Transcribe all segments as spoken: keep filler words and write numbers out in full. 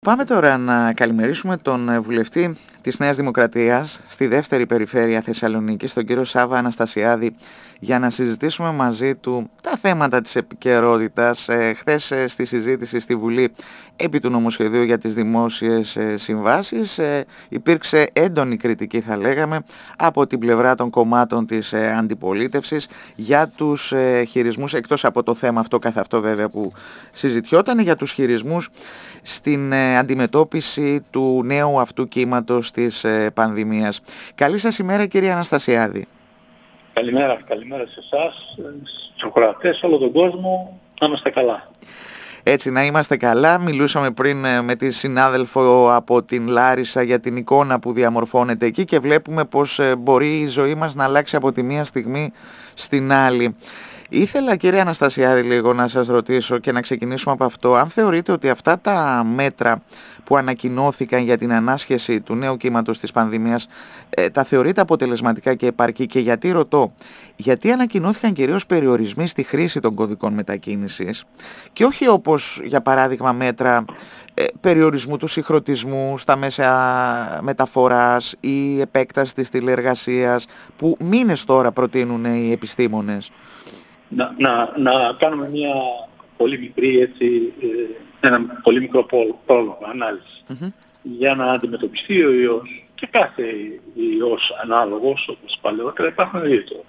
Πάμε τώρα να καλημερίσουμε τον βουλευτή της Νέας Δημοκρατίας στη δεύτερη περιφέρεια Θεσσαλονίκης, τον κύριο Σάββα Αναστασιάδη, για να συζητήσουμε μαζί του τα θέματα της επικαιρότητας. Ε, χθες ε, στη συζήτηση στη Βουλή επί του νομοσχεδίου για τις δημόσιες ε, συμβάσεις ε, υπήρξε έντονη κριτική, θα λέγαμε, από την πλευρά των κομμάτων της ε, αντιπολίτευσης για τους ε, χειρισμούς, εκτός από το θέμα αυτό καθ' αυτό βέβαια που συζητιόταν, για τους χειρισμούς στην ε, αντιμετώπιση του νέου αυτού κύματος της ε, πανδημίας. Καλή σας ημέρα, κύριε Αναστασιάδη. Καλημέρα, καλημέρα σε εσάς, στους ακροατές, όλο τον κόσμο, να είμαστε καλά. Έτσι, να είμαστε καλά. Μιλούσαμε πριν ε, με τη συνάδελφο από την Λάρισα για την εικόνα που διαμορφώνεται εκεί και βλέπουμε πως ε, μπορεί η ζωή μας να αλλάξει από τη μία στιγμή στην άλλη. Ήθελα, κύριε Αναστασιάδη, λίγο να σας ρωτήσω και να ξεκινήσουμε από αυτό. Αν θεωρείτε ότι αυτά τα μέτρα που ανακοινώθηκαν για την ανάσχεση του νέου κύματος της πανδημίας ε, τα θεωρείτε αποτελεσματικά και επαρκή, και γιατί ρωτώ? Γιατί ανακοινώθηκαν κυρίως περιορισμοί στη χρήση των κωδικών μετακίνησης και όχι όπως, για παράδειγμα, μέτρα ε, περιορισμού του συγχρονισμού στα μέσα μεταφοράς ή επέκταση της τηλεεργασίας που μήνες τώρα προτείνουν οι επιστήμονες. Να, να, να κάνουμε μια πολύ μικρή, έτσι, ένα πολύ μικρό πρόλογο, ανάλυση. Mm-hmm. Για να αντιμετωπιστεί ο ιός, και κάθε ιός ανάλογος, όπως παλαιότερα, υπάρχουν δύο τρόποι.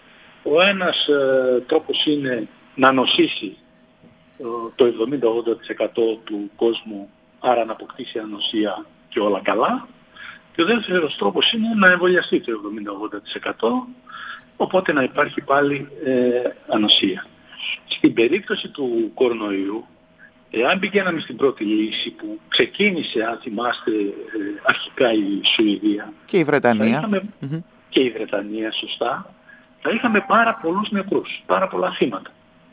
Ο ένας ε, τρόπος είναι να νοσήσει ε, το εβδομήντα με ογδόντα τοις εκατό του κόσμου, άρα να αποκτήσει ανοσία και όλα καλά. Και ο δεύτερος τρόπος είναι να εμβολιαστεί το εβδομήντα με ογδόντα τοις εκατό, οπότε να υπάρχει πάλι ε, ανοσία. Στην περίπτωση του κορονοϊού, εάν πηγαίναμε στην πρώτη λύση που ξεκίνησε, αν θυμάστε, ε, αρχικά η Σουηδία και η Βρετανία, είχαμε, mm-hmm. και η Βρετανία, σωστά, θα είχαμε πάρα πολλούς νεκρούς, πάρα πολλά θύματα.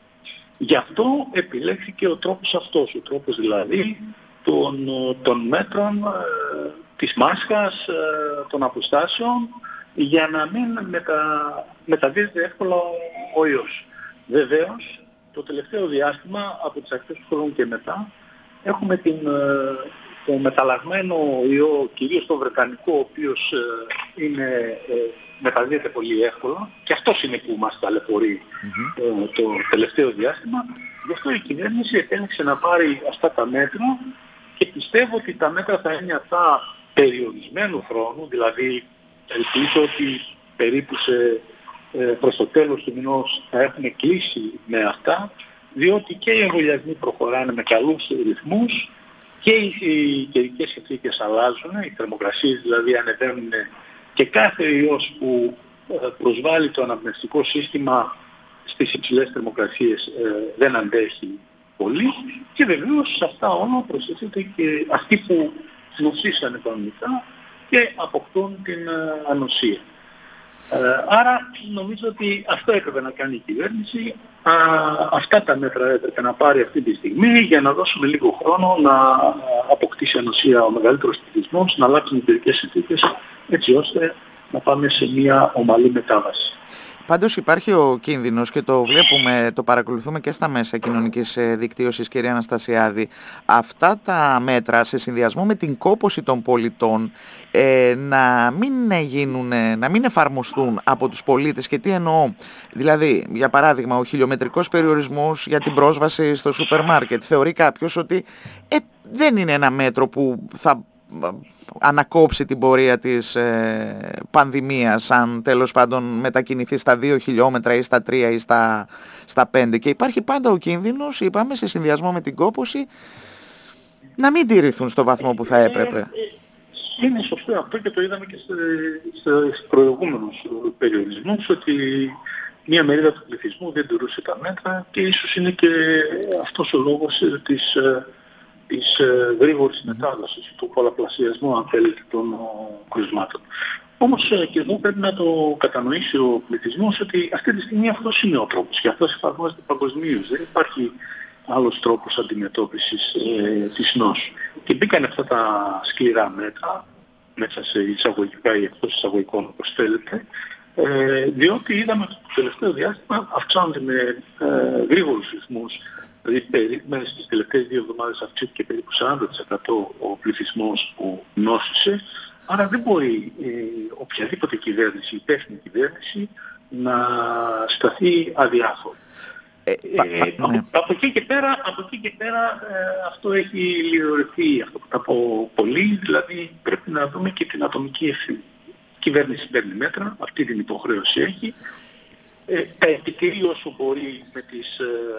Γι' αυτό επιλέχθηκε ο τρόπος αυτός, ο τρόπος δηλαδή των, των μέτρων, ε, της μάσκας, ε, των αποστάσεων, για να μην μετα... μεταδίδεται εύκολα ο ιός. Βεβαίως, το τελευταίο διάστημα, από τις αρχές του χρόνου και μετά, έχουμε την, το μεταλλαγμένο ιό, κυρίως το βρετανικό, ο οποίος είναι, μεταδίδεται πολύ εύκολα, και αυτός είναι που μας ταλαιπωρεί mm-hmm. το τελευταίο διάστημα. Γι' αυτό η κυβέρνηση επέλεξε να πάρει αυτά τα μέτρα και πιστεύω ότι τα μέτρα θα είναι αυτά περιορισμένου χρόνου, δηλαδή ελπίζω ότι περίπου σε, ε, προς το τέλος του μηνός θα έχουμε κλείσει με αυτά, διότι και οι εμβολιασμοί προχωράνε με καλούς ρυθμούς και οι, οι καιρικές συνθήκες αλλάζουν, οι θερμοκρασίες δηλαδή ανεβαίνουν, και κάθε ιός που ε, προσβάλλει το αναπνευστικό σύστημα στις υψηλές θερμοκρασίες ε, δεν αντέχει πολύ, και βεβαίως σε αυτά όλα προσθέτεται και αυτοί που νοσήσανε κανονικά και αποκτούν την uh, ανοσία. Uh, άρα νομίζω ότι αυτό έπρεπε να κάνει η κυβέρνηση. Uh, αυτά τα μέτρα έπρεπε να πάρει αυτή τη στιγμή για να δώσουμε λίγο χρόνο να uh, αποκτήσει ανοσία ο μεγαλύτερος πληθυσμός, να αλλάξουν οι καιρικές συνθήκες, έτσι ώστε να πάμε σε μια ομαλή μετάβαση. Πάντως υπάρχει ο κίνδυνος, και το βλέπουμε, το παρακολουθούμε και στα μέσα κοινωνικής δικτύωσης, κυρία Αναστασιάδη, αυτά τα μέτρα σε συνδυασμό με την κόπωση των πολιτών ε, να μην γίνουν, να μην εφαρμοστούν από τους πολίτες. Και τι εννοώ? Δηλαδή, για παράδειγμα, ο χιλιομετρικός περιορισμός για την πρόσβαση στο σούπερ μάρκετ. Θεωρεί κάποιος ότι ε, δεν είναι ένα μέτρο που θα ανακόψει την πορεία της ε, πανδημίας, αν τέλος πάντων μετακινηθεί στα δύο χιλιόμετρα ή στα τρία ή στα, στα πέντε, και υπάρχει πάντα ο κίνδυνος, είπαμε, σε συνδυασμό με την κόπωση, να μην τηρηθούν στο βαθμό που θα έπρεπε. Είναι σωστό αυτό, και το είδαμε και στους προηγούμενους περιορισμούς, ότι μία μερίδα του πληθυσμού δεν τηρούσε τα μέτρα, και ίσως είναι και αυτός ο λόγος της της ε, γρήγορης μετάδοσης, του πολλαπλασιασμού, αν θέλετε, των ε, κρουσμάτων. Όμως ε, και εδώ πρέπει να το κατανοήσει ο πληθυσμός ότι αυτή τη στιγμή αυτός είναι ο τρόπος και αυτός εφαρμόζεται παγκοσμίως. Δεν υπάρχει άλλος τρόπος αντιμετώπισης ε, της νόσου. Και μπήκαν αυτά τα σκληρά μέτρα, μέσα σε εισαγωγικά ή εκτός εισαγωγικών, όπως θέλετε, ε, διότι είδαμε ότι το τελευταίο διάστημα αυξάνονται με ε, γρήγορους ρυθμούς Δηλαδή μέσα στις τελευταίες δύο εβδομάδες αυξήθηκε περίπου σαράντα τοις εκατό ο πληθυσμός που νόσησε, άρα δεν μπορεί ε, οποιαδήποτε κυβέρνηση, υπεύθυνη κυβέρνηση, να σταθεί αδιάφορη. Ε, ε, από, ναι. από, εκεί και πέρα, από εκεί και πέρα ε, αυτό έχει λιωρηθεί, αυτό που τα πω πολύ, δηλαδή πρέπει να δούμε και την ατομική ευθύνη. Η κυβέρνηση παίρνει μέτρα, αυτή την υποχρέωση έχει, ε, τα επιτηρεί όσο μπορεί με τις,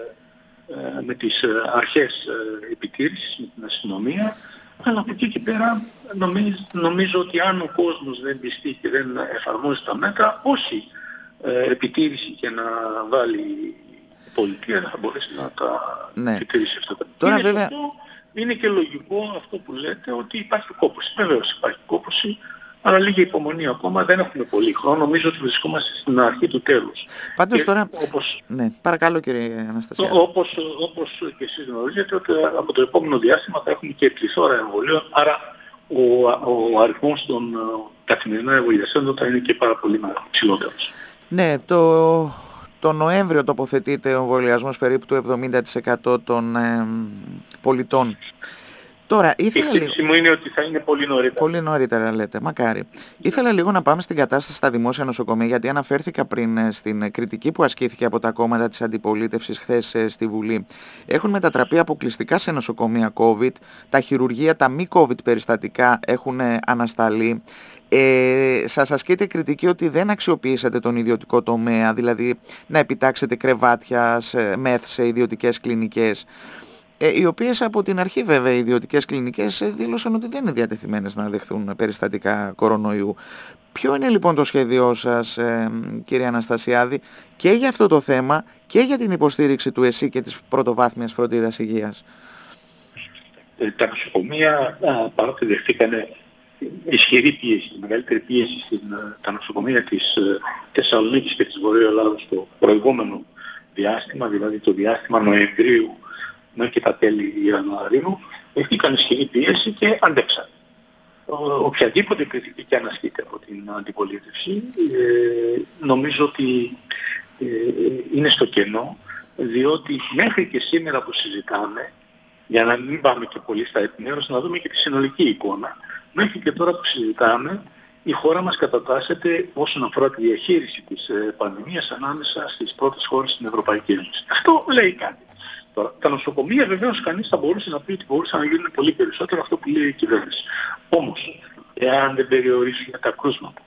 ε, με τις αρχές επιτήρησης, με την αστυνομία, αλλά από εκεί και πέρα νομίζω, νομίζω ότι αν ο κόσμος δεν πιστεί και δεν εφαρμόζει τα μέτρα, όση ε, επιτήρηση και να βάλει η πολιτεία δεν θα μπορέσει να τα ναι. επιτηρήσει αυτά τα μέτρα. Βέβαια... Αυτό είναι και λογικό αυτό που λέτε, ότι υπάρχει κόπωση. Βεβαίως υπάρχει κόπωση, αλλά λίγη υπομονή ακόμα, δεν έχουμε πολύ χρόνο, νομίζω ότι βρισκόμαστε στην αρχή του τέλους. Πάντως τώρα, όπως, ναι, παρακαλώ κύριε Αναστασιάδη. Όπως, όπως και εσείς γνωρίζετε, ότι από το επόμενο διάστημα θα έχουμε και πληθώρα εμβολίων, άρα ο, ο αριθμός των καθημερινών εμβολιασέντων θα είναι και πάρα πολύ ψηλότερος. Ναι, το, το Νοέμβριο τοποθετείται ο εμβολιασμός περίπου του εβδομήντα τοις εκατό των ε, πολιτών. Τώρα, ήθελα η θέση λίγο... μου είναι ότι θα είναι πολύ νωρίτερα. Πολύ νωρίτερα λέτε, μακάρι. Ήθελα λίγο να πάμε στην κατάσταση στα δημόσια νοσοκομεία, γιατί αναφέρθηκα πριν στην κριτική που ασκήθηκε από τα κόμματα της αντιπολίτευσης χθες στη Βουλή. Έχουν μετατραπεί αποκλειστικά σε νοσοκομεία COVID, τα χειρουργεία, τα μη COVID περιστατικά έχουν ανασταλεί. Ε, σας ασκείται κριτική ότι δεν αξιοποιήσατε τον ιδιωτικό τομέα, δηλαδή να επιτάξετε κρεβάτια, μεθ σε ιδιωτικές κλινικές. Ε, οι οποίες από την αρχή βέβαια οι ιδιωτικές κλινικές ε, δήλωσαν ότι δεν είναι διατεθειμένες να δεχθούν περιστατικά κορονοϊού. Ποιο είναι λοιπόν το σχέδιό σας ε, κύριε Αναστασιάδη και για αυτό το θέμα και για την υποστήριξη του ΕΣΥ και της πρωτοβάθμιας φροντίδας υγείας? Ε, τα νοσοκομεία παρότι δεχτήκανε ισχυρή πίεση, μεγαλύτερη πίεση στην τα νοσοκομεία της ε, Θεσσαλονίκης και της Βορείου Ελλάδος το προηγούμενο διάστημα, δηλαδή το διάστημα Νοεμβρίου μέχρι τα τέλη Ιανουαρίου, είχαν ισχυρή πίεση και αντέξαν. Οποιαδήποτε κριτική και αν ασκείται από την αντιπολίτευση, ε, νομίζω ότι ε, είναι στο κενό, διότι μέχρι και σήμερα που συζητάμε, για να μην πάμε και πολύ στα επιμέρους, να δούμε και τη συνολική εικόνα, μέχρι και τώρα που συζητάμε, η χώρα μας κατατάσσεται όσον αφορά τη διαχείριση της ε, πανδημίας ανάμεσα στις πρώτες χώρες στην Ευρωπαϊκή Ένωση. Αυτό λέει κάτι. Τώρα, τα νοσοκομεία βεβαίως κανείς θα μπορούσε να πει ότι μπορούσαν να γίνουν πολύ περισσότερο, αυτό που λέει η κυβέρνηση. Όμως, εάν δεν περιορίσουμε τα κρούσματα,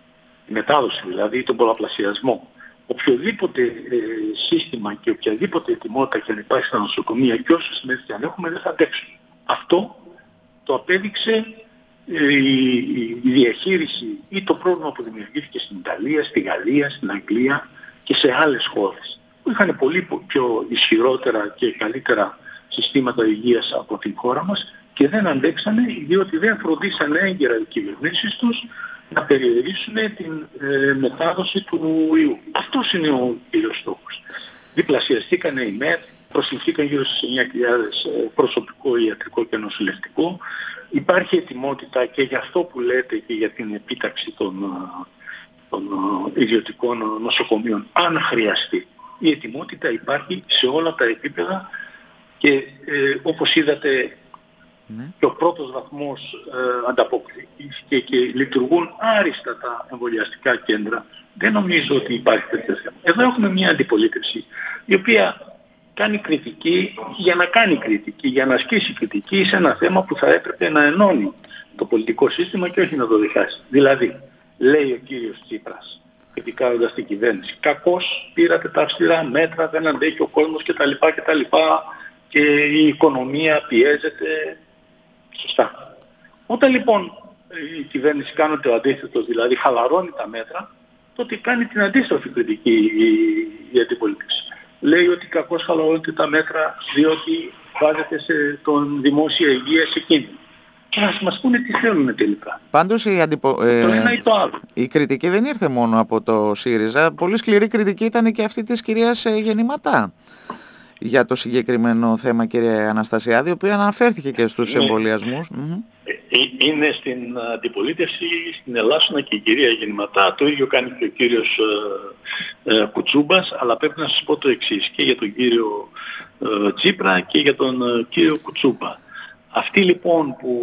η μετάδοση δηλαδή, τον πολλαπλασιασμό, οποιοδήποτε ε, σύστημα και οποιαδήποτε ετοιμότητα και αν υπάρχει στα νοσοκομεία και όσες μέρες και αν έχουμε δεν θα αντέξουν. Αυτό το απέδειξε ε, η, η διαχείριση ή το πρόβλημα που δημιουργήθηκε στην Ιταλία, στη Γαλλία, στην Αγγλία και σε άλλες χώρες που είχαν πολύ πιο ισχυρότερα και καλύτερα συστήματα υγείας από την χώρα μας και δεν αντέξανε διότι δεν φροντίσανε έγκαιρα οι κυβερνήσεις τους να περιορίσουν την ε, μετάδοση του ιού. Αυτός είναι ο κύριος στόχος. Διπλασιαστήκανε οι ΜΕΘ, προσληφθήκαν γύρω στις εννιά χιλιάδες προσωπικό, ιατρικό και νοσηλευτικό. Υπάρχει ετοιμότητα και για αυτό που λέτε και για την επίταξη των, των ιδιωτικών νοσοκομείων, αν χρειαστεί. Η ετοιμότητα υπάρχει σε όλα τα επίπεδα και ε, όπως είδατε ναι. και ο πρώτος βαθμός ε, ανταποκρίθηκε και λειτουργούν άριστα τα εμβολιαστικά κέντρα. Δεν νομίζω ότι υπάρχει τέτοιο θέμα. Εδώ έχουμε μια αντιπολίτευση η οποία κάνει κριτική για να κάνει κριτική, για να ασκήσει κριτική σε ένα θέμα που θα έπρεπε να ενώνει το πολιτικό σύστημα και όχι να το διχάσει. Δηλαδή, λέει ο κύριος Τσίπρας, κριτικάροντας την κυβέρνηση, κακώς πήρατε τα αυστηρά μέτρα, δεν αντέχει ο κόσμος κτλ. κτλ. Και η οικονομία πιέζεται. Σωστά. Όταν λοιπόν η κυβέρνηση κάνει το αντίθετο, δηλαδή χαλαρώνει τα μέτρα, τότε κάνει την αντίστροφη κριτική η, η αντιπολίτευση. Λέει ότι κακώς χαλαρώνεται τα μέτρα διότι βάζετε σε τον δημόσια υγεία σε κίνδυνο. Ας μας πούνε τι θέλουν τελικά. Πάντως η, αντιπο... το ένα ή το άλλο. η κριτική δεν ήρθε μόνο από το ΣΥΡΙΖΑ. Πολύ σκληρή κριτική ήταν και αυτή της κυρίας Γεννηματά για το συγκεκριμένο θέμα, κύριε Αναστασιάδη, η οποία αναφέρθηκε και στους είναι, εμβολιασμούς. Είναι στην αντιπολίτευση στην Ελλάσσονα και η κυρία Γεννηματά, το ίδιο κάνει και ο κύριος ε, ε, Κουτσούμπας, αλλά πρέπει να σας πω το εξής και για τον κύριο ε, Τσίπρα και για τον ε, κύριο Κουτσούπα. Αυτοί λοιπόν που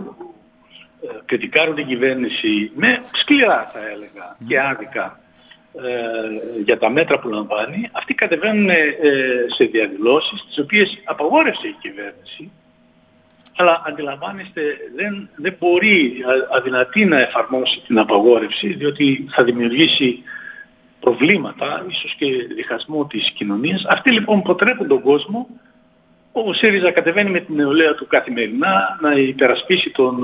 ε, κριτικάρουν την κυβέρνηση με σκληρά θα έλεγα και άδικα ε, για τα μέτρα που λαμβάνει, αυτοί κατεβαίνουν ε, σε διαδηλώσεις τις οποίες απαγόρευσε η κυβέρνηση, αλλά αντιλαμβάνεστε δεν, δεν μπορεί, α, αδυνατεί να εφαρμόσει την απαγόρευση, διότι θα δημιουργήσει προβλήματα, ίσως και διχασμό της κοινωνίας. Αυτοί λοιπόν προτρέπουν τον κόσμο, ο ΣΥΡΙΖΑ κατεβαίνει με την νεολαία του καθημερινά να υπερασπίσει τον,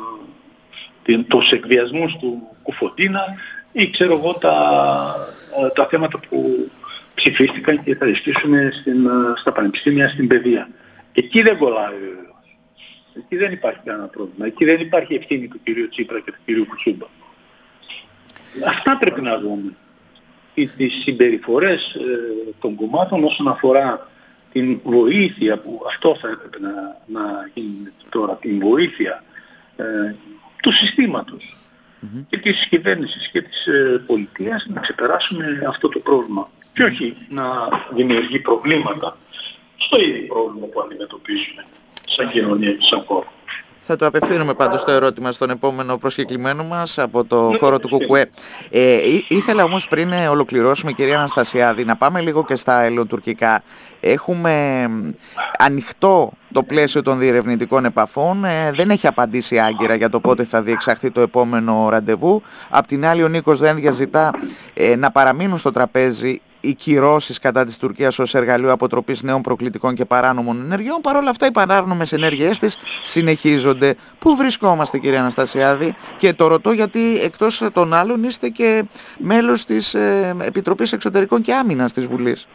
τον, τους εκβιασμούς του Κουφοντίνα ή ξέρω εγώ τα, τα θέματα που ψηφίστηκαν και θα ισχύσουν στην, στα πανεπιστήμια, στην παιδεία. Εκεί δεν κολλάει βέβαια. Εκεί δεν υπάρχει κανένα πρόβλημα. Εκεί δεν υπάρχει ευθύνη του κυρίου Τσίπρα και του κυρίου Κουτσούμπα. Αυτά πρέπει να δούμε. Τις συμπεριφορές ε, των κομμάτων όσον αφορά την βοήθεια, που αυτό θα έπρεπε να, να γίνει τώρα, την βοήθεια ε, του συστήματος mm-hmm. και της κυβέρνησης και της ε, πολιτείας, να ξεπεράσουμε αυτό το πρόβλημα. Και όχι να δημιουργεί προβλήματα στο ίδιο πρόβλημα που αντιμετωπίζουμε σαν κοινωνία και σαν χώρο. Θα το απευθύνουμε πάντως το ερώτημα στον επόμενο προσκεκλημένο μας από το ναι, χώρο του ΚΚΕ. Ε, ήθελα όμως πριν ολοκληρώσουμε, κυρία Αναστασιάδη, να πάμε λίγο και στα ελληνοτουρκικά. Έχουμε ανοιχτό το πλαίσιο των διερευνητικών επαφών. Ε, δεν έχει απαντήσει άγκυρα για το πότε θα διεξαχθεί το επόμενο ραντεβού. Απ' την άλλη ο Νίκος Δένδια ζητά ε, να παραμείνουν στο τραπέζι οι κυρώσεις κατά της Τουρκίας ως εργαλείο αποτροπής νέων προκλητικών και παράνομων ενεργειών. Παρ' όλα αυτά οι παράνομες ενέργειές της συνεχίζονται. Πού βρισκόμαστε, κυρία Αναστασιάδη? Και το ρωτώ γιατί εκτός των άλλων είστε και μέλος της ε, Επιτροπής Εξωτερικών και Άμυνας της Βουλής.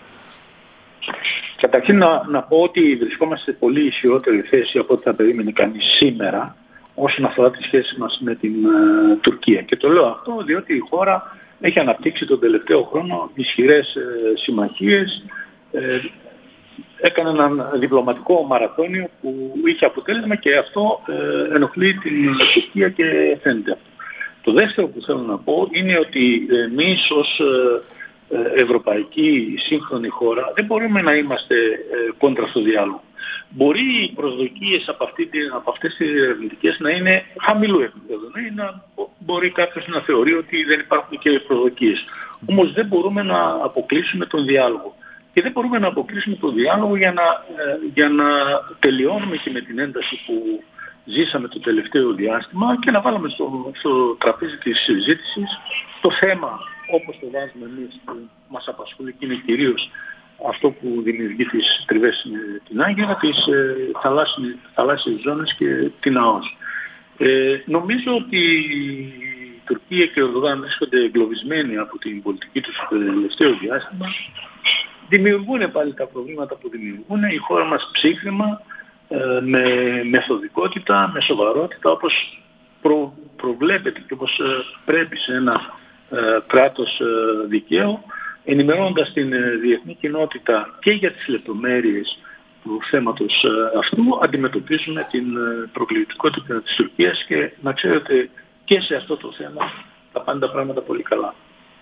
Καταρχήν να, να πω ότι βρισκόμαστε σε πολύ ισχυρότερη θέση από ό,τι θα περίμενε κανείς σήμερα όσον αφορά τις σχέσεις μας με την uh, Τουρκία. Και το λέω αυτό διότι η χώρα έχει αναπτύξει τον τελευταίο χρόνο ισχυρές ε, συμμαχίες, ε, έκανε ένα διπλωματικό μαραθώνιο που είχε αποτέλεσμα και αυτό ε, ενοχλεί την Τουρκία και φαίνεται αυτό. Το δεύτερο που θέλω να πω είναι ότι εμείς ως ε, ευρωπαϊκή σύγχρονη χώρα δεν μπορούμε να είμαστε ε, κόντρα στο διάλογο. Μπορεί οι προσδοκίες από, αυτή, από αυτές τις ερευνητικές να είναι χαμηλού επίπεδου. Να, μπορεί κάποιος να θεωρεί ότι δεν υπάρχουν και προσδοκίες. Όμως δεν μπορούμε να αποκλείσουμε τον διάλογο. Και δεν μπορούμε να αποκλείσουμε τον διάλογο για να, ε, για να τελειώνουμε και με την ένταση που ζήσαμε το τελευταίο διάστημα και να βάλουμε στο, στο τραπέζι της συζήτησης το θέμα όπως το βάζουμε εμείς που μας απασχολεί και είναι κυρίως αυτό που δημιουργεί τις τριβές με την Άγκυρα, τις ε, θαλάσσιες, θαλάσσιες ζώνες και την ΑΟΣ. Ε, νομίζω ότι η Τουρκία και ο Ερντογάν βρίσκονται εγκλωβισμένοι από την πολιτική τους το τελευταίο διάστημα. Δημιουργούν πάλι τα προβλήματα που δημιουργούν. Η χώρα μας ψύχρημα, ε, με μεθοδικότητα, με σοβαρότητα, όπως προ, προβλέπεται και όπως ε, πρέπει σε ένα ε, κράτος ε, δικαίου, ενημερώνοντας την ε, διεθνή κοινότητα και για τις λεπτομέρειες του θέματος ε, αυτού, αντιμετωπίζουμε την ε, προκλητικότητα της Τουρκίας και να ξέρετε και σε αυτό το θέμα θα πάνε τα πράγματα πολύ καλά.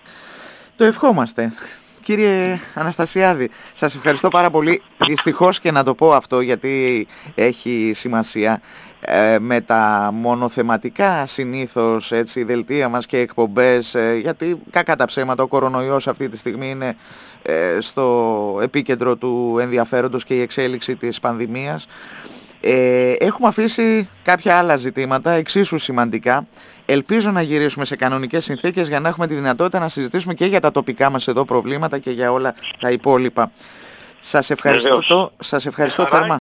Το ευχόμαστε. Κύριε Αναστασιάδη, σας ευχαριστώ πάρα πολύ. Δυστυχώς και να το πω αυτό γιατί έχει σημασία. Ε, με τα μονοθεματικά συνήθως έτσι, δελτία μας και εκπομπές, ε, γιατί κακά τα ψέματα ο κορονοϊός αυτή τη στιγμή είναι ε, στο επίκεντρο του ενδιαφέροντος και η εξέλιξη της πανδημίας. Ε, έχουμε αφήσει κάποια άλλα ζητήματα εξίσου σημαντικά. Ελπίζω να γυρίσουμε σε κανονικές συνθήκες για να έχουμε τη δυνατότητα να συζητήσουμε και για τα τοπικά μας εδώ προβλήματα και για όλα τα υπόλοιπα. Σας ευχαριστώ, σας ευχαριστώ θερμά.